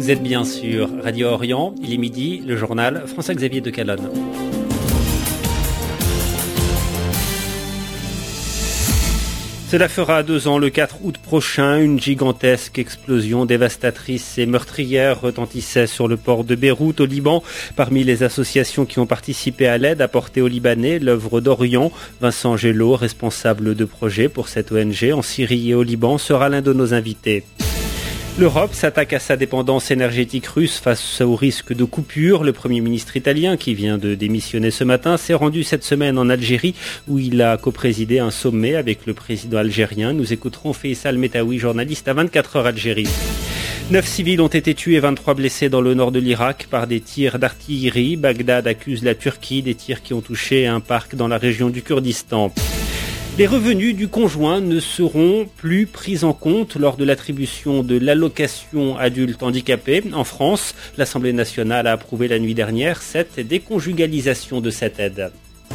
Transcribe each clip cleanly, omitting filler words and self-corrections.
Vous êtes bien sûr Radio Orient, il est midi, le journal François-Xavier de Calonne. Cela fera 2 ans, le 4 août prochain, une gigantesque explosion dévastatrice et meurtrière retentissait sur le port de Beyrouth au Liban. Parmi les associations qui ont participé à l'aide apportée aux Libanais, l'œuvre d'Orient, Vincent Gello, responsable de projet pour cette ONG en Syrie et au Liban, sera l'un de nos invités. L'Europe s'attaque à sa dépendance énergétique russe face au risque de coupure. Le Premier ministre italien, qui vient de démissionner ce matin, s'est rendu cette semaine en Algérie où il a coprésidé un sommet avec le président algérien. Nous écouterons Faisal Metaoui, journaliste à 24 heures Algérie. 9 civils ont été tués et 23 blessés dans le nord de l'Irak par des tirs d'artillerie. Bagdad accuse la Turquie des tirs qui ont touché un parc dans la région du Kurdistan. Les revenus du conjoint ne seront plus pris en compte lors de l'attribution de l'allocation adulte handicapé. En France, l'Assemblée nationale a approuvé la nuit dernière cette déconjugalisation de cette aide.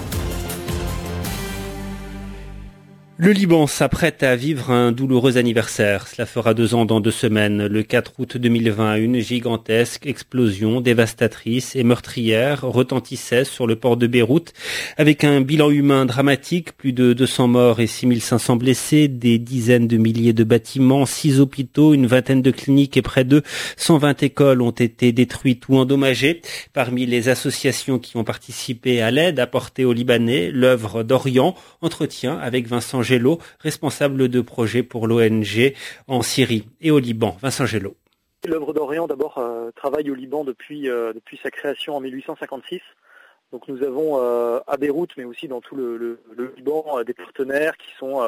Le Liban s'apprête à vivre un douloureux anniversaire. Cela fera 2 ans dans 2 semaines. Le 4 août 2020, une gigantesque explosion dévastatrice et meurtrière retentissait sur le port de Beyrouth avec un bilan humain dramatique, plus de 200 morts et 6500 blessés, des dizaines de milliers de bâtiments, 6 hôpitaux, une vingtaine de cliniques et près de 120 écoles ont été détruites ou endommagées. Parmi les associations qui ont participé à l'aide apportée aux Libanais, l'œuvre d'Orient, entretien avec Vincent Gello, responsable de projet pour l'ONG en Syrie et au Liban. Vincent Gello. L'œuvre d'Orient d'abord travaille au Liban depuis sa création en 1856. Donc nous avons à Beyrouth, mais aussi dans tout le Liban, des partenaires qui sont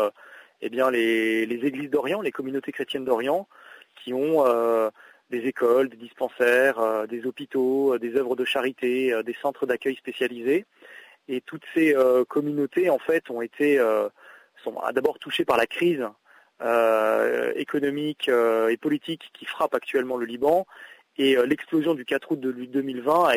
les églises d'Orient, les communautés chrétiennes d'Orient, qui ont des écoles, des dispensaires, des hôpitaux, des œuvres de charité, des centres d'accueil spécialisés. Et toutes ces communautés en fait sont d'abord touchées par la crise économique et politique qui frappe actuellement le Liban, et l'explosion du 4 août de 2020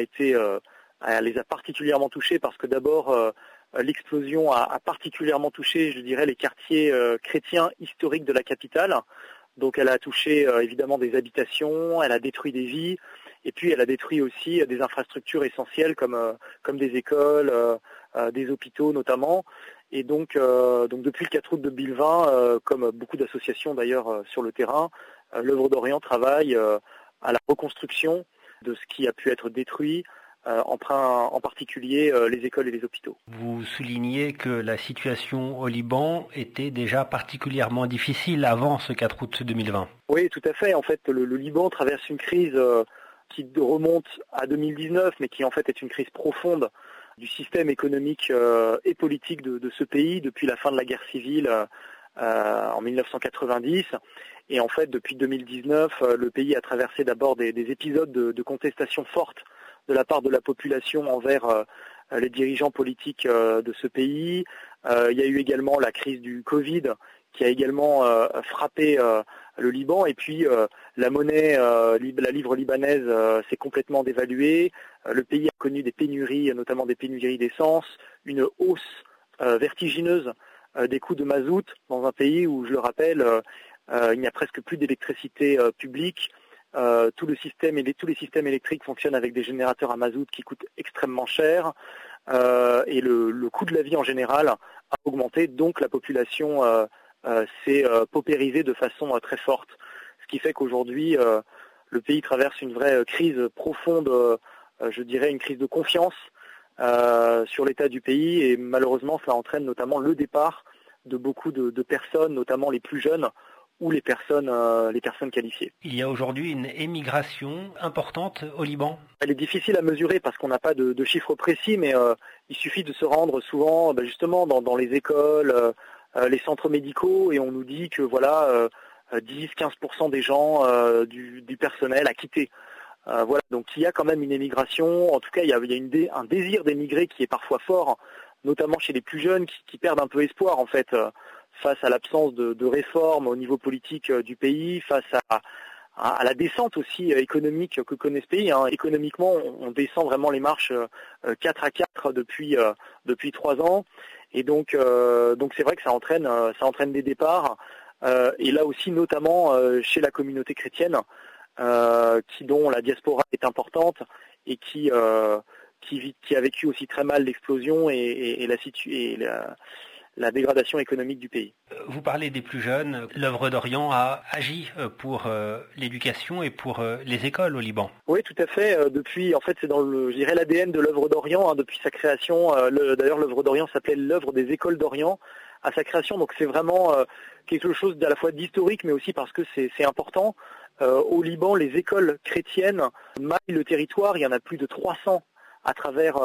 les a particulièrement touchées parce que d'abord l'explosion a particulièrement touché, je dirais, les quartiers chrétiens historiques de la capitale. Donc elle a touché évidemment des habitations, elle a détruit des vies, et puis elle a détruit aussi des infrastructures essentielles comme des écoles, des hôpitaux notamment. Et donc depuis le 4 août 2020, comme beaucoup d'associations d'ailleurs sur le terrain, l'œuvre d'Orient travaille à la reconstruction de ce qui a pu être détruit, en particulier les écoles et les hôpitaux. Vous soulignez que la situation au Liban était déjà particulièrement difficile avant ce 4 août 2020. Oui, tout à fait. En fait, le Liban traverse une crise qui remonte à 2019, mais qui en fait est une crise profonde du système économique et politique de ce pays depuis la fin de la guerre civile en 1990. Et en fait, depuis 2019, le pays a traversé d'abord des épisodes de contestation forte de la part de la population envers les dirigeants politiques de ce pays. Il y a eu également la crise du Covid qui a également frappé le Liban, et puis la monnaie, la livre libanaise s'est complètement dévaluée. Le pays a connu des pénuries, notamment des pénuries d'essence, une hausse vertigineuse des coûts de mazout dans un pays où, je le rappelle, il n'y a presque plus d'électricité publique. Tous les systèmes électriques fonctionnent avec des générateurs à mazout qui coûtent extrêmement cher, et le coût de la vie en général a augmenté, donc la population s'est paupérisée de façon très forte. Ce qui fait qu'aujourd'hui, le pays traverse une vraie crise profonde, je dirais une crise de confiance sur l'état du pays, et malheureusement cela entraîne notamment le départ de beaucoup de personnes, notamment les plus jeunes, ou les personnes qualifiées. Il y a aujourd'hui une émigration importante au Liban. Elle est difficile à mesurer parce qu'on n'a pas de chiffres précis, mais il suffit de se rendre souvent justement dans les écoles, les centres médicaux, et on nous dit que 10-15% des gens du personnel a quitté. Donc il y a quand même une émigration, en tout cas il y a un désir d'émigrer qui est parfois fort, notamment chez les plus jeunes qui perdent un peu espoir en fait, face à l'absence de réformes au niveau politique du pays, face à la descente aussi économique que connaît ce pays. Économiquement, on descend vraiment les marches 4 à 4 depuis 3 ans, et donc c'est vrai que ça entraîne des départs, et là aussi notamment chez la communauté chrétienne, dont la diaspora est importante et qui a vécu aussi très mal l'explosion et la dégradation économique du pays. Vous parlez des plus jeunes. L'œuvre d'Orient a agi pour l'éducation et pour les écoles au Liban. Oui, tout à fait. En fait, c'est dans l'ADN de l'œuvre d'Orient, depuis sa création. D'ailleurs, l'œuvre d'Orient s'appelait l'œuvre des écoles d'Orient à sa création. Donc c'est vraiment quelque chose d'à la fois d'historique, mais aussi parce que c'est important. Au Liban, les écoles chrétiennes maillent le territoire. Il y en a plus de 300 à travers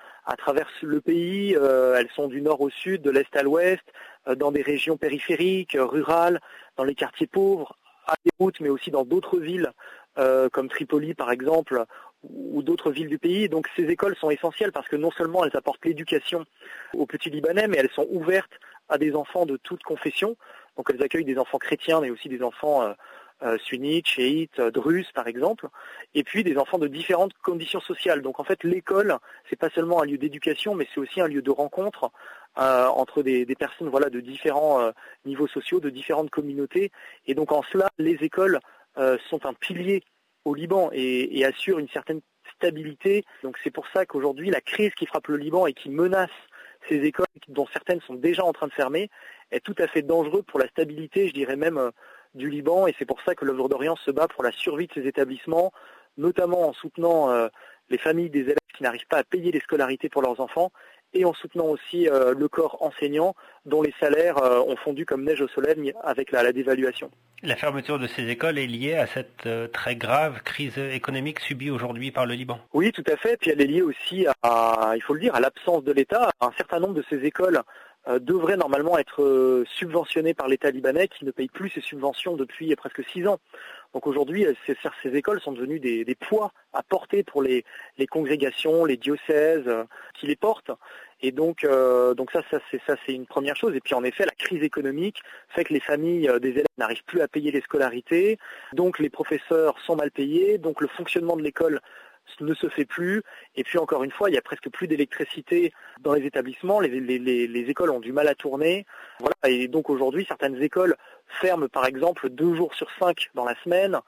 le pays. Elles sont du nord au sud, de l'est à l'ouest, dans des régions périphériques, rurales, dans les quartiers pauvres, à Beyrouth, mais aussi dans d'autres villes, comme Tripoli par exemple, ou d'autres villes du pays. Donc ces écoles sont essentielles parce que non seulement elles apportent l'éducation aux petits Libanais, mais elles sont ouvertes à des enfants de toute confession. Donc elles accueillent des enfants chrétiens, mais aussi des enfants sunnites, chiites, druzes par exemple, et puis des enfants de différentes conditions sociales. Donc en fait l'école, c'est pas seulement un lieu d'éducation, mais c'est aussi un lieu de rencontre entre des personnes de différents niveaux sociaux, de différentes communautés. Et donc en cela, les écoles sont un pilier au Liban et assurent une certaine stabilité. Donc c'est pour ça qu'aujourd'hui la crise qui frappe le Liban et qui menace ces écoles, dont certaines sont déjà en train de fermer, est tout à fait dangereux pour la stabilité, je dirais même, du Liban. Et c'est pour ça que l'œuvre d'Orient se bat pour la survie de ces établissements, notamment en soutenant les familles des élèves qui n'arrivent pas à payer les scolarités pour leurs enfants, et en soutenant aussi le corps enseignant dont les salaires ont fondu comme neige au soleil avec la dévaluation. La fermeture de ces écoles est liée à cette très grave crise économique subie aujourd'hui par le Liban. Oui, tout à fait. Puis elle est liée aussi il faut le dire, à l'absence de l'État. Un certain nombre de ces écoles devraient normalement être subventionnées par l'État libanais qui ne paye plus ses subventions depuis presque 6 ans. Donc aujourd'hui, ces écoles sont devenues des poids à porter pour les congrégations, les diocèses qui les portent. Et donc ça c'est une première chose. Et puis en effet, la crise économique fait que les familles des élèves n'arrivent plus à payer les scolarités, donc les professeurs sont mal payés, donc le fonctionnement de l'école ne se fait plus. Et puis encore une fois, il y a presque plus d'électricité dans les établissements, les écoles ont du mal à tourner. Voilà. Et donc aujourd'hui, certaines écoles ferment par exemple 2 jours sur 5 dans la semaine.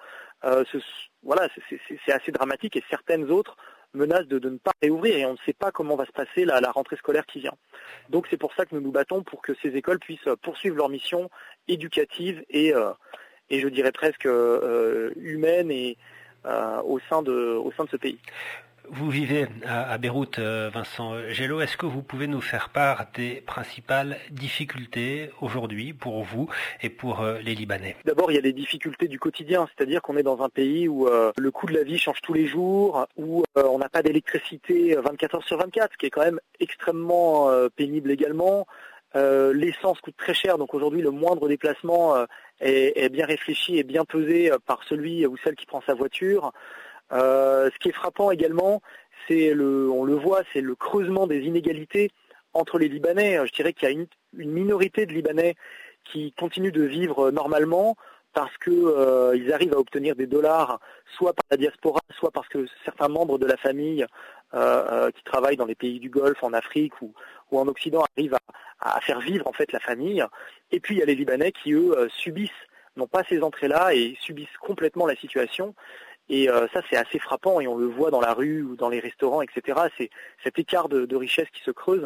C'est assez dramatique, et certaines autres menacent de ne pas réouvrir, et on ne sait pas comment va se passer la rentrée scolaire qui vient. Donc c'est pour ça que nous nous battons pour que ces écoles puissent poursuivre leur mission éducative et je dirais presque humaine et au sein de ce pays. Vous vivez à Beyrouth, Vincent Gello. Est-ce que vous pouvez nous faire part des principales difficultés aujourd'hui pour vous et pour les Libanais ? D'abord, il y a les difficultés du quotidien, c'est-à-dire qu'on est dans un pays où le coût de la vie change tous les jours, où on n'a pas d'électricité 24 heures sur 24, ce qui est quand même extrêmement pénible également. L'essence coûte très cher, donc aujourd'hui le moindre déplacement est bien réfléchi et bien pesé par celui ou celle qui prend sa voiture. Ce qui est frappant également, on le voit, c'est le creusement des inégalités entre les Libanais. Je dirais qu'il y a une minorité de Libanais qui continuent de vivre normalement parce que ils arrivent à obtenir des dollars, soit par la diaspora, soit parce que certains membres de la famille qui travaillent dans les pays du Golfe, en Afrique ou en Occident arrivent à faire vivre en fait la famille. Et puis il y a les Libanais qui eux n'ont pas ces entrées-là et subissent complètement la situation. Et ça, c'est assez frappant, et on le voit dans la rue ou dans les restaurants, etc. C'est cet écart de richesse qui se creuse.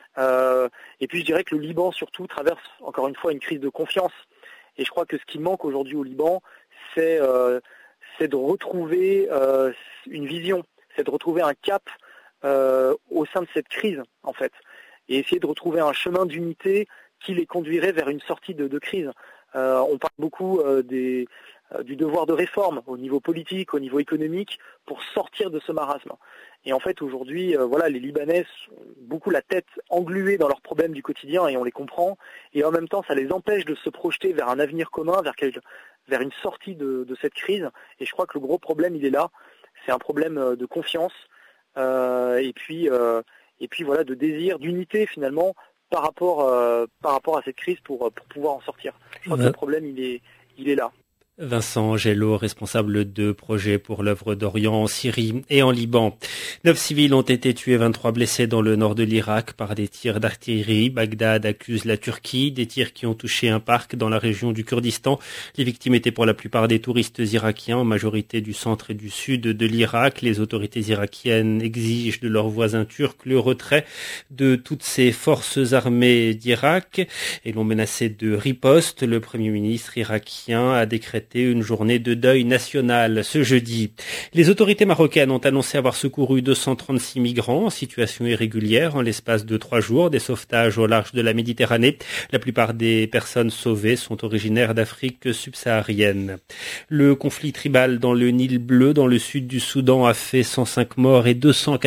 Et puis je dirais que le Liban, surtout, traverse encore une fois une crise de confiance. Et je crois que ce qui manque aujourd'hui au Liban, c'est de retrouver une vision, c'est de retrouver un cap au sein de cette crise, en fait. Et essayer de retrouver un chemin d'unité qui les conduirait vers une sortie de crise. On parle beaucoup du devoir de réforme au niveau politique, au niveau économique, pour sortir de ce marasme. Et en fait, aujourd'hui, les Libanais ont beaucoup la tête engluée dans leurs problèmes du quotidien, et on les comprend. Et en même temps, ça les empêche de se projeter vers un avenir commun, vers une sortie de cette crise. Et je crois que le gros problème, il est là. C'est un problème de confiance, et puis de désir, d'unité finalement, par rapport à cette crise pour pouvoir en sortir. Je crois que le problème, il est là. Vincent Gello, responsable de projet pour l'œuvre d'Orient en Syrie et en Liban. 9 civils ont été tués, 23 blessés dans le nord de l'Irak par des tirs d'artillerie. Bagdad accuse la Turquie des tirs qui ont touché un parc dans la région du Kurdistan. Les victimes étaient pour la plupart des touristes irakiens, en majorité du centre et du sud de l'Irak. Les autorités irakiennes exigent de leurs voisins turcs le retrait de toutes ces forces armées d'Irak et l'ont menacé de riposte. Le Premier ministre irakien a décrété une journée de deuil national ce jeudi. Les autorités marocaines ont annoncé avoir secouru 236 migrants en situation irrégulière en l'espace de 3 jours, des sauvetages au large de la Méditerranée. La plupart des personnes sauvées sont originaires d'Afrique subsaharienne. Le conflit tribal dans le Nil bleu, dans le sud du Soudan, a fait 105 morts et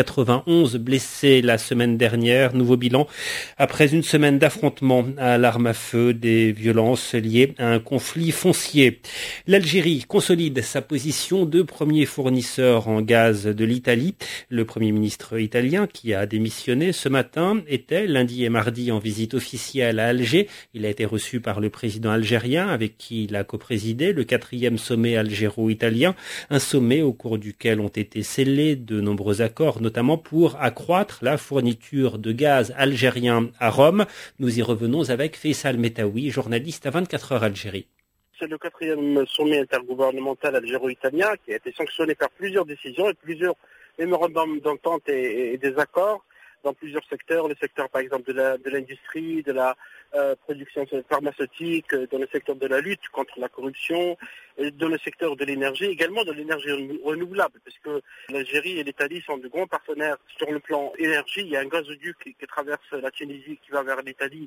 291 blessés la semaine dernière. Nouveau bilan après une semaine d'affrontements à l'arme à feu, des violences liées à un conflit foncier. L'Algérie consolide sa position de premier fournisseur en gaz de l'Italie. Le Premier ministre italien, qui a démissionné ce matin, était lundi et mardi en visite officielle à Alger. Il a été reçu par le président algérien, avec qui il a coprésidé le 4e sommet algéro-italien, un sommet au cours duquel ont été scellés de nombreux accords, notamment pour accroître la fourniture de gaz algérien à Rome. Nous y revenons avec Faisal Metaoui, journaliste à 24 heures Algérie. C'est le 4e sommet intergouvernemental algéro-italien qui a été sanctionné par plusieurs décisions et plusieurs mémorandums d'entente et des accords dans plusieurs secteurs. Le secteur, par exemple, de l'industrie, de la production pharmaceutique, dans le secteur de la lutte contre la corruption, dans le secteur de l'énergie, également de l'énergie renouvelable, puisque l'Algérie et l'Italie sont de grands partenaires sur le plan énergie. Il y a un gazoduc qui traverse la Tunisie, qui va vers l'Italie,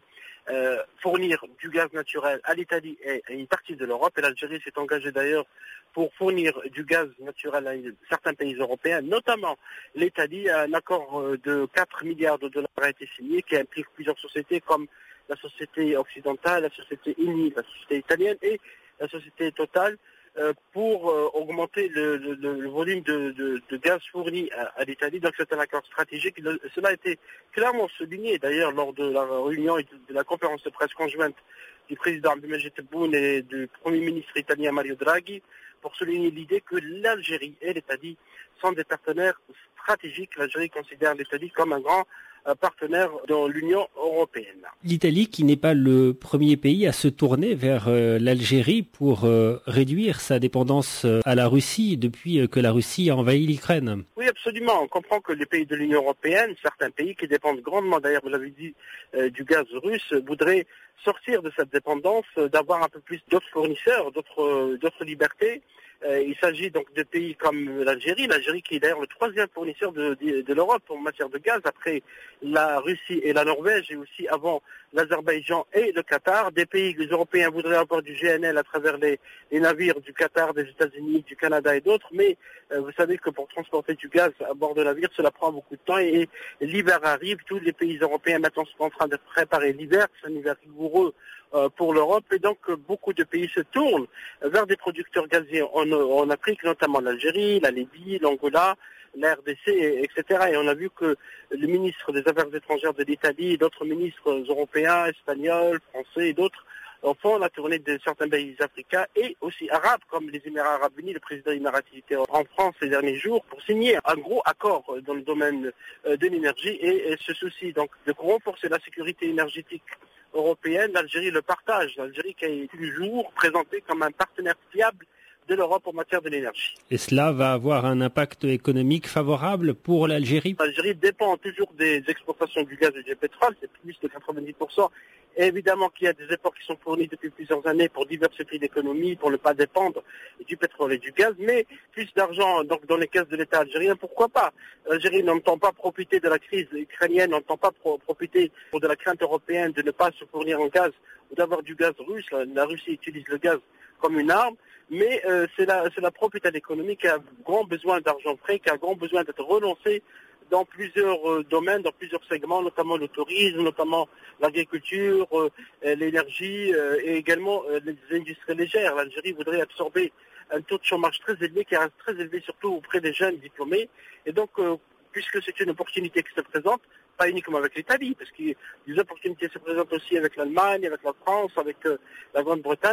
fournir du gaz naturel à l'Italie et à une partie de l'Europe. Et l'Algérie s'est engagée d'ailleurs pour fournir du gaz naturel à certains pays européens, notamment l'Italie. Un accord de 4 milliards de dollars a été signé, qui implique plusieurs sociétés comme la société occidentale, la société Eni, la société italienne et la société Total, pour augmenter le volume de gaz fourni à l'Italie. Donc c'est un accord stratégique. Cela a été clairement souligné d'ailleurs lors de la réunion et de la conférence de presse conjointe du président Abdelmajid Tebboune et du Premier ministre italien Mario Draghi, pour souligner l'idée que l'Algérie et l'Italie sont des partenaires stratégiques. L'Algérie considère l'Italie comme un grand partenaire dans l'Union européenne. L'Italie, qui n'est pas le premier pays à se tourner vers l'Algérie pour réduire sa dépendance à la Russie depuis que la Russie a envahi l'Ukraine. Oui, absolument. On comprend que les pays de l'Union européenne, certains pays qui dépendent grandement, d'ailleurs vous l'avez dit, du gaz russe, voudraient sortir de cette dépendance, d'avoir un peu plus d'autres fournisseurs, d'autres libertés. Il s'agit donc de pays comme l'Algérie qui est d'ailleurs le 3e fournisseur de l'Europe en matière de gaz, après la Russie et la Norvège, et aussi avant l'Azerbaïdjan et le Qatar. Des pays européens voudraient avoir du GNL à travers les navires du Qatar, des États-Unis, du Canada et d'autres, mais vous savez que pour transporter du gaz à bord de navires, cela prend beaucoup de temps, et l'hiver arrive. Tous les pays européens maintenant sont en train de préparer l'hiver. C'est un hiver rigoureux pour l'Europe, et donc beaucoup de pays se tournent vers des producteurs gaziers en Afrique, notamment l'Algérie, la Libye, l'Angola, la RDC, etc. Et on a vu que le ministre des Affaires étrangères de l'Italie et d'autres ministres européens, espagnols, français et d'autres font la tournée de certains pays africains et aussi arabes, comme les Émirats arabes unis. Le président émirati était en France ces derniers jours pour signer un gros accord dans le domaine de l'énergie et ce souci donc de renforcer la sécurité énergétique européenne. L'Algérie le partage. L'Algérie qui est toujours présentée comme un partenaire fiable de l'Europe en matière de l'énergie. Et cela va avoir un impact économique favorable pour l'Algérie? L'Algérie dépend toujours des exportations du gaz et du pétrole, c'est plus de 90%. Et évidemment qu'il y a des efforts qui sont fournis depuis plusieurs années pour diversifier l'économie, pour ne pas dépendre du pétrole et du gaz, mais plus d'argent donc dans les caisses de l'État algérien, pourquoi pas? L'Algérie n'entend pas profiter de la crise ukrainienne, n'entend pas profiter de la crainte européenne de ne pas se fournir en gaz ou d'avoir du gaz russe. La Russie utilise le gaz comme une arme, mais c'est la propriété économique qui a grand besoin d'argent frais, qui a grand besoin d'être relancée dans plusieurs domaines, dans plusieurs segments, notamment le tourisme, notamment l'agriculture, l'énergie et également les industries légères. L'Algérie voudrait absorber un taux de chômage très élevé, qui reste très élevé surtout auprès des jeunes diplômés. Et donc, puisque c'est une opportunité qui se présente, pas uniquement avec l'Italie, parce que les opportunités se présentent aussi avec l'Allemagne, avec la France, avec la Grande-Bretagne,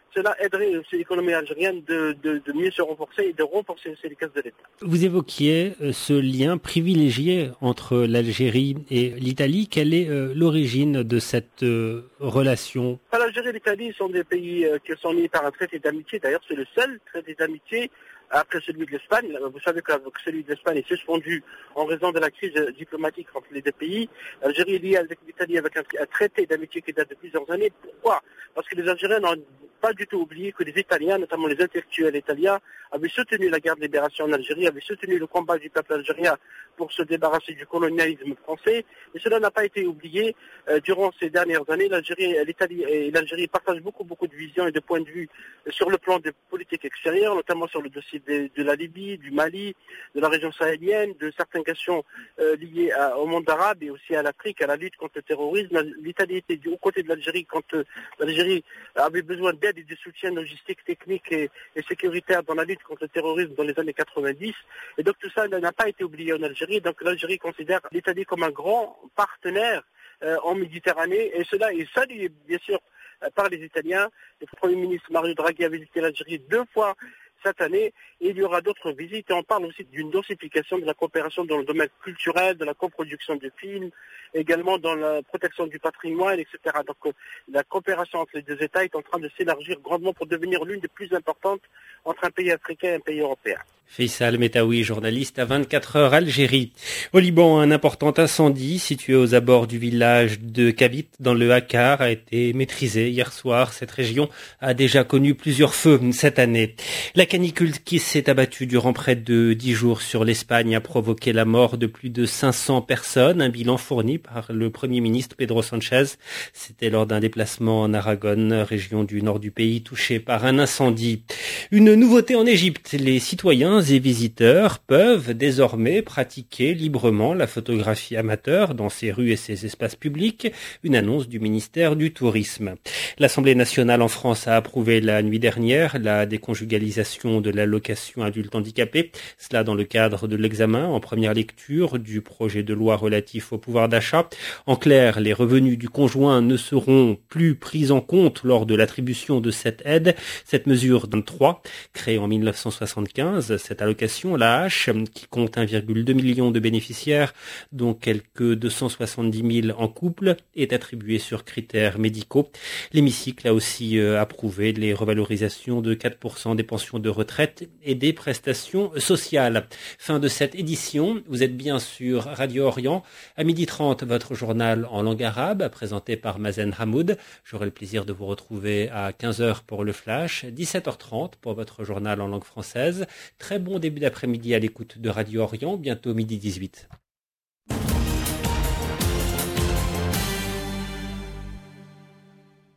cela aiderait aussi l'économie algérienne de mieux se renforcer et de renforcer aussi les caisses de l'État. Vous évoquiez ce lien privilégié entre l'Algérie et l'Italie. Quelle est l'origine de cette relation? L'Algérie et l'Italie sont des pays qui sont liés par un traité d'amitié. D'ailleurs, c'est le seul traité d'amitié après celui de l'Espagne. Vous savez que celui de l'Espagne est suspendu en raison de la crise diplomatique entre les deux pays. L'Algérie est liée avec l'Italie avec un traité d'amitié qui date de plusieurs années. Pourquoi? Parce que les Algériens n'ont pas du tout oublié que les Italiens, notamment les intellectuels italiens, avaient soutenu la guerre de libération en Algérie, avaient soutenu le combat du peuple algérien pour se débarrasser du colonialisme français. Et cela n'a pas été oublié durant ces dernières années. L'Italie et l'Algérie partagent beaucoup de visions et de points de vue sur le plan de politique extérieure, notamment sur le dossier de la Libye, du Mali, de la région sahélienne, de certaines questions liées au monde arabe et aussi à l'Afrique, à la lutte contre le terrorisme. L'Italie était aux côtés de l'Algérie quand l'Algérie avait besoin d'aide et de soutien logistique, technique et sécuritaire dans la lutte contre le terrorisme dans les années 90. Et donc tout ça n'a pas été oublié en Algérie. Donc l'Algérie considère l'Italie comme un grand partenaire en Méditerranée et cela est salué bien sûr par les Italiens. Le Premier ministre Mario Draghi a visité l'Algérie 2 fois cette année et il y aura d'autres visites et on parle aussi d'une densification de la coopération dans le domaine culturel, de la coproduction de films, également dans la protection du patrimoine, etc. Donc la coopération entre les deux États est en train de s'élargir grandement pour devenir l'une des plus importantes entre un pays africain et un pays européen. Faisal Metaoui, journaliste à 24 heures Algérie. Au Liban, un important incendie situé aux abords du village de Kabit dans le Hakkar a été maîtrisé hier soir. Cette région a déjà connu plusieurs feux cette année. La canicule qui s'est abattue durant près de 10 jours sur l'Espagne a provoqué la mort de plus de 500 personnes, un bilan fourni par le Premier ministre Pedro Sanchez. C'était lors d'un déplacement en Aragon, région du nord du pays touchée par un incendie. Une nouveauté en Égypte, les citoyens et visiteurs peuvent désormais pratiquer librement la photographie amateur dans ses rues et ses espaces publics, une annonce du ministère du Tourisme. L'Assemblée nationale en France a approuvé la nuit dernière la déconjugalisation de l'allocation adulte handicapé, cela dans le cadre de l'examen en première lecture du projet de loi relatif au pouvoir d'achat. En clair, les revenus du conjoint ne seront plus pris en compte lors de l'attribution de cette aide. Cette mesure 23, créée en 1975, cette allocation, l'AH, qui compte 1,2 million de bénéficiaires, dont quelques 270 000 en couple, est attribuée sur critères médicaux. L'hémicycle a aussi approuvé les revalorisations de 4% des pensions de retraite et des prestations sociales. Fin de cette édition. Vous êtes bien sur Radio Orient. À 12h30, votre journal en langue arabe, présenté par Mazen Hamoud. J'aurai le plaisir de vous retrouver à 15h pour le flash, 17h30 pour votre journal en langue française. Très bon début d'après-midi à l'écoute de Radio Orient, bientôt 12h18.